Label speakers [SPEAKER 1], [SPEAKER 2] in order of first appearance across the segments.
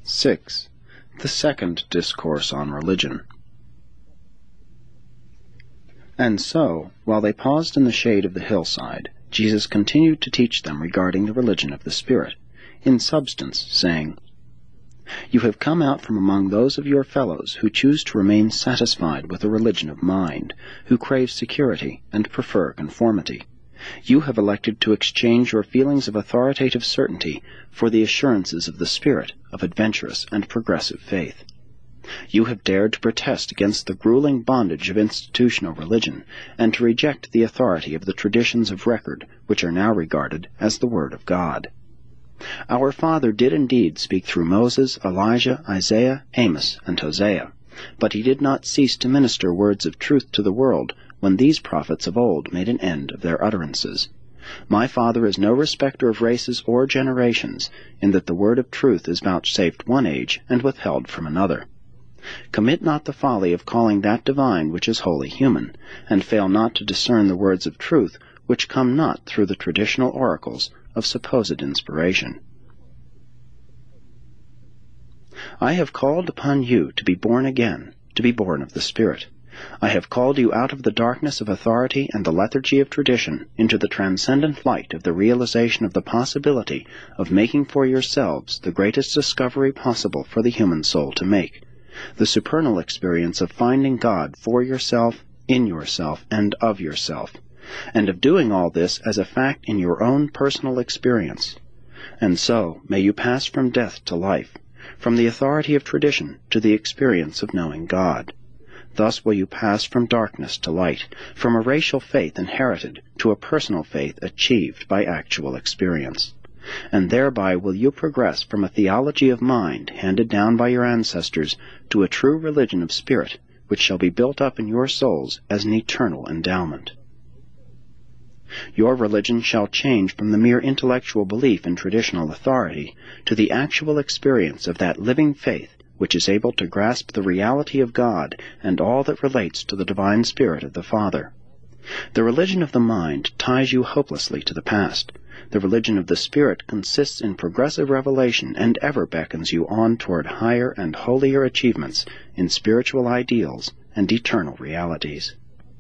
[SPEAKER 1] 6. The Second Discourse on Religion. And so, while they paused in the shade of the hillside, Jesus continued to teach them regarding the religion of the Spirit, in substance, saying, "You have come out from among those of your fellows who choose to remain satisfied with a religion of mind, who crave security and prefer conformity. You have elected to exchange your feelings of authoritative certainty for the assurances of the Spirit of adventurous and progressive faith. You have dared to protest against the grueling bondage of institutional religion, and to reject the authority of the traditions of record which are now regarded as the Word of God. Our Father did indeed speak through Moses, Elijah, Isaiah, Amos, and Hosea, but he did not cease to minister words of truth to the world when these prophets of old made an end of their utterances. My Father is no respecter of races or generations, in that the word of truth is vouchsafed one age and withheld from another. Commit not the folly of calling that divine which is wholly human, and fail not to discern the words of truth which come not through the traditional oracles of supposed inspiration. I have called upon you to be born again, to be born of the Spirit. I have called you out of the darkness of authority and the lethargy of tradition into the transcendent light of the realization of the possibility of making for yourselves the greatest discovery possible for the human soul to make, the supernal experience of finding God for yourself, in yourself, and of yourself, and of doing all this as a fact in your own personal experience. And so may you pass from death to life, from the authority of tradition to the experience of knowing God. Thus will you pass from darkness to light, from a racial faith inherited to a personal faith achieved by actual experience. And thereby will you progress from a theology of mind handed down by your ancestors to a true religion of spirit, which shall be built up in your souls as an eternal endowment. Your religion shall change from the mere intellectual belief in traditional authority to the actual experience of that living faith which is able to grasp the reality of God and all that relates to the divine Spirit of the Father. The religion of the mind ties you hopelessly to the past. The religion of the Spirit consists in progressive revelation and ever beckons you on toward higher and holier achievements in spiritual ideals and eternal realities.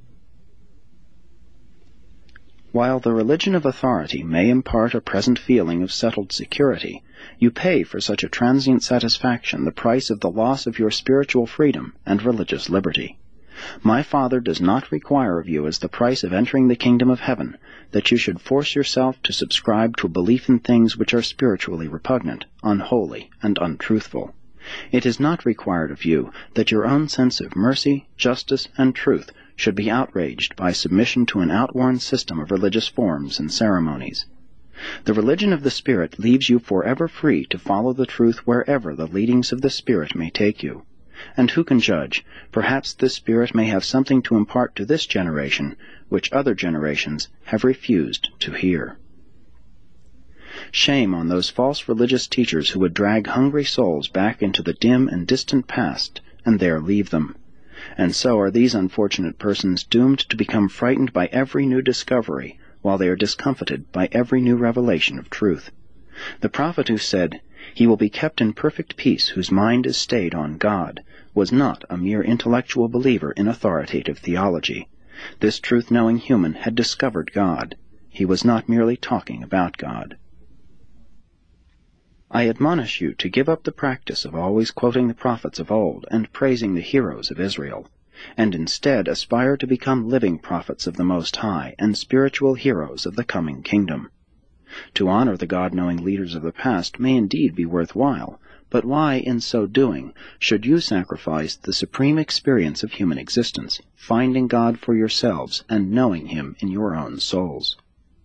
[SPEAKER 1] While the religion of authority may impart a present feeling of settled security, you pay for such a transient satisfaction the price of the loss of your spiritual freedom and religious liberty. My Father does not require of you as the price of entering the kingdom of heaven that you should force yourself to subscribe to a belief in things which are spiritually repugnant, unholy, and untruthful. It is not required of you that your own sense of mercy, justice, and truth should be outraged by submission to an outworn system of religious forms and ceremonies. The religion of the Spirit leaves you forever free to follow the truth wherever the leadings of the Spirit may take you. And who can judge? Perhaps this Spirit may have something to impart to this generation which other generations have refused to hear. Shame on those false religious teachers who would drag hungry souls back into the dim and distant past and there leave them. And so are these unfortunate persons doomed to become frightened by every new discovery, while they are discomfited by every new revelation of truth. The prophet who said, "He will be kept in perfect peace whose mind is stayed on God," was not a mere intellectual believer in authoritative theology. This truth-knowing human had discovered God. He was not merely talking about God. I admonish you to give up the practice of always quoting the prophets of old and praising the heroes of Israel, and instead aspire to become living prophets of the Most High and spiritual heroes of the coming kingdom. To honor the God-knowing leaders of the past may indeed be worthwhile, but why, in so doing, should you sacrifice the supreme experience of human existence, finding God for yourselves and knowing Him in your own souls?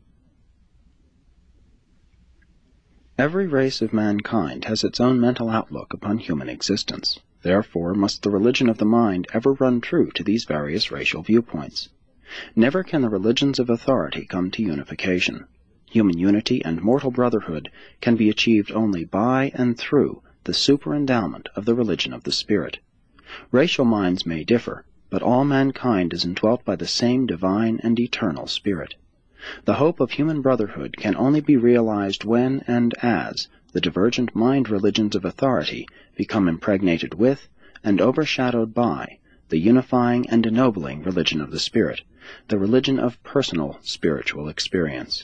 [SPEAKER 1] Every race of mankind has its own mental outlook upon human existence. Therefore must the religion of the mind ever run true to these various racial viewpoints. Never can the religions of authority come to unification. Human unity and mortal brotherhood can be achieved only by and through the superendowment of the religion of the Spirit. Racial minds may differ, but all mankind is indwelt by the same divine and eternal Spirit. The hope of human brotherhood can only be realized when and as the divergent mind religions of authority become impregnated with and overshadowed by the unifying and ennobling religion of the Spirit, the religion of personal spiritual experience.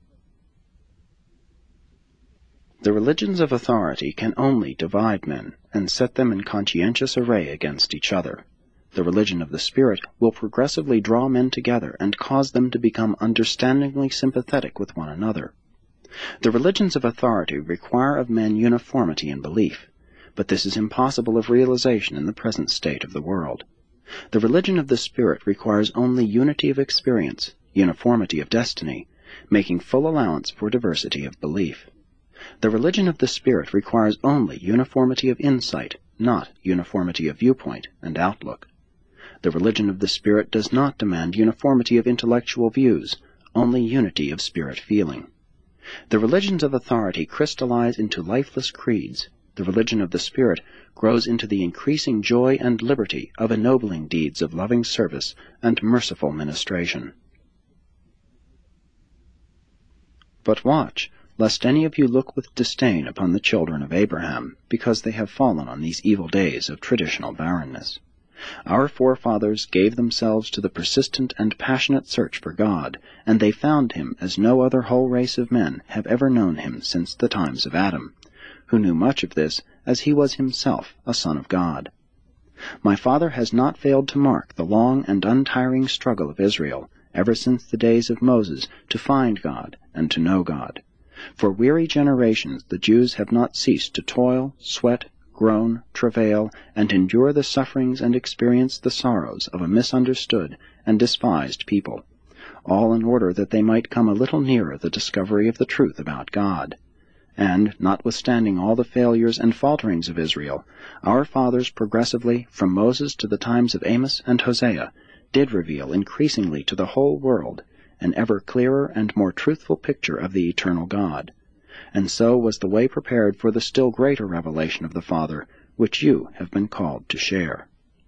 [SPEAKER 1] The religions of authority can only divide men and set them in conscientious array against each other. The religion of the Spirit will progressively draw men together and cause them to become understandingly sympathetic with one another. The religions of authority require of men uniformity in belief, but this is impossible of realization in the present state of the world. The religion of the Spirit requires only unity of experience, uniformity of destiny, making full allowance for diversity of belief. The religion of the Spirit requires only uniformity of insight, not uniformity of viewpoint and outlook. The religion of the Spirit does not demand uniformity of intellectual views, only unity of spirit feeling. The religions of authority crystallize into lifeless creeds. The religion of the Spirit grows into the increasing joy and liberty of ennobling deeds of loving service and merciful ministration. But watch, lest any of you look with disdain upon the children of Abraham, because they have fallen on these evil days of traditional barrenness. Our forefathers gave themselves to the persistent and passionate search for God, and they found him as no other whole race of men have ever known him since the times of Adam, who knew much of this, as he was himself a son of God. My father has not failed to mark the long and untiring struggle of Israel, ever since the days of Moses, to find God and to know God. For weary generations the Jews have not ceased to toil, sweat, groan, travail, and endure the sufferings and experience the sorrows of a misunderstood and despised people, all in order that they might come a little nearer the discovery of the truth about God. And, notwithstanding all the failures and falterings of Israel, our fathers progressively, from Moses to the times of Amos and Hosea, did reveal increasingly to the whole world an ever clearer and more truthful picture of the eternal God. And so was the way prepared for the still greater revelation of the Father, which you have been called to share.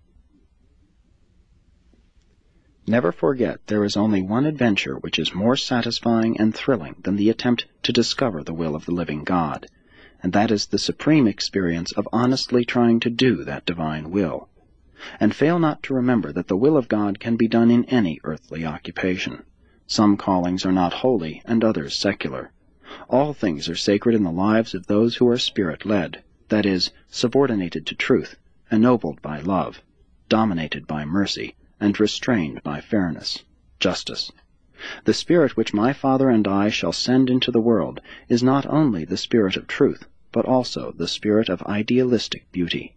[SPEAKER 1] Never forget there is only one adventure which is more satisfying and thrilling than the attempt to discover the will of the living God, and that is the supreme experience of honestly trying to do that divine will. And fail not to remember that the will of God can be done in any earthly occupation. Some callings are not holy and others secular. All things are sacred in the lives of those who are Spirit-led, that is, subordinated to truth, ennobled by love, dominated by mercy, and restrained by fairness, justice. The Spirit which my Father and I shall send into the world is not only the Spirit of truth, but also the Spirit of idealistic beauty.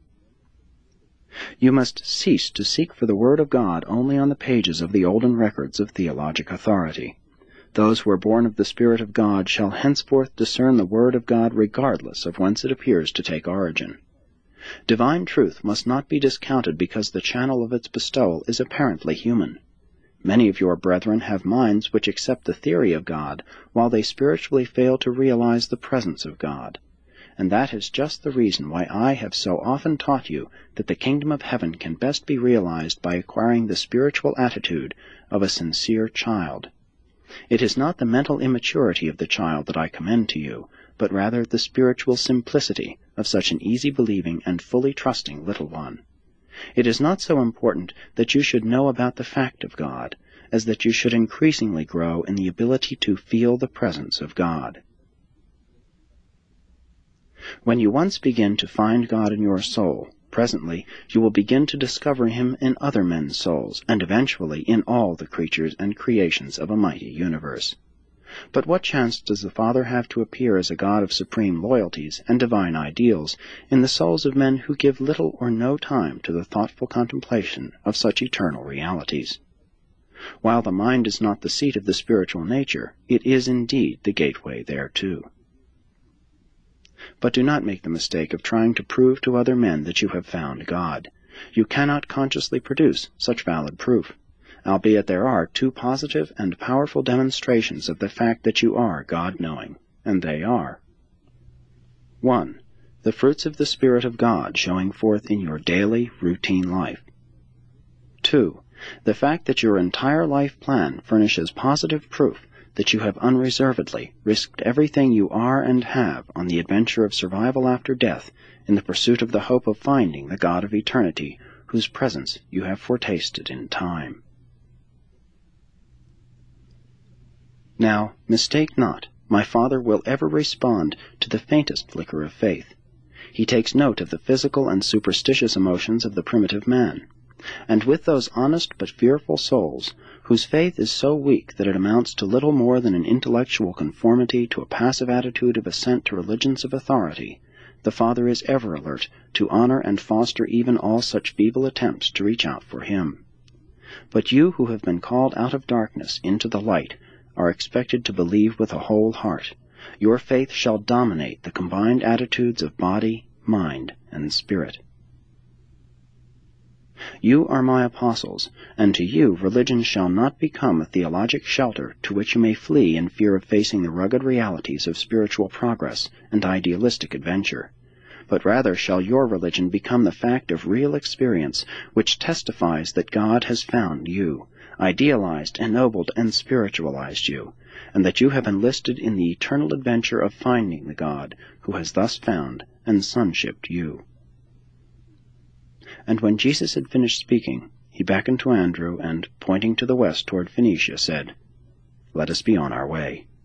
[SPEAKER 1] You must cease to seek for the Word of God only on the pages of the olden records of theologic authority. Those who are born of the Spirit of God shall henceforth discern the Word of God regardless of whence it appears to take origin. Divine truth must not be discounted because the channel of its bestowal is apparently human. Many of your brethren have minds which accept the theory of God, while they spiritually fail to realize the presence of God. And that is just the reason why I have so often taught you that the kingdom of heaven can best be realized by acquiring the spiritual attitude of a sincere child. It is not the mental immaturity of the child that I commend to you, but rather the spiritual simplicity of such an easy-believing and fully trusting little one. It is not so important that you should know about the fact of God, as that you should increasingly grow in the ability to feel the presence of God. When you once begin to find God in your soul, presently you will begin to discover him in other men's souls, and eventually in all the creatures and creations of a mighty universe. But what chance does the Father have to appear as a God of supreme loyalties and divine ideals in the souls of men who give little or no time to the thoughtful contemplation of such eternal realities? While the mind is not the seat of the spiritual nature, it is indeed the gateway thereto. But do not make the mistake of trying to prove to other men that you have found God. You cannot consciously produce such valid proof, albeit there are two positive and powerful demonstrations of the fact that you are God-knowing, and they are: 1. The fruits of the Spirit of God showing forth in your daily, routine life. 2. The fact that your entire life plan furnishes positive proof that you have unreservedly risked everything you are and have on the adventure of survival after death in the pursuit of the hope of finding the God of eternity, whose presence you have foretasted in time. Now, mistake not, my Father will ever respond to the faintest flicker of faith. He takes note of the physical and superstitious emotions of the primitive man, and with those honest but fearful souls, whose faith is so weak that it amounts to little more than an intellectual conformity to a passive attitude of assent to religions of authority, the Father is ever alert to honor and foster even all such feeble attempts to reach out for Him. But you who have been called out of darkness into the light are expected to believe with a whole heart. Your faith shall dominate the combined attitudes of body, mind, and spirit. You are my apostles, and to you religion shall not become a theologic shelter to which you may flee in fear of facing the rugged realities of spiritual progress and idealistic adventure, but rather shall your religion become the fact of real experience which testifies that God has found you, idealized, ennobled, and spiritualized you, and that you have enlisted in the eternal adventure of finding the God who has thus found and sonshipped you. And when Jesus had finished speaking, he beckoned to Andrew, and, pointing to the west toward Phoenicia, said, "Let us be on our way."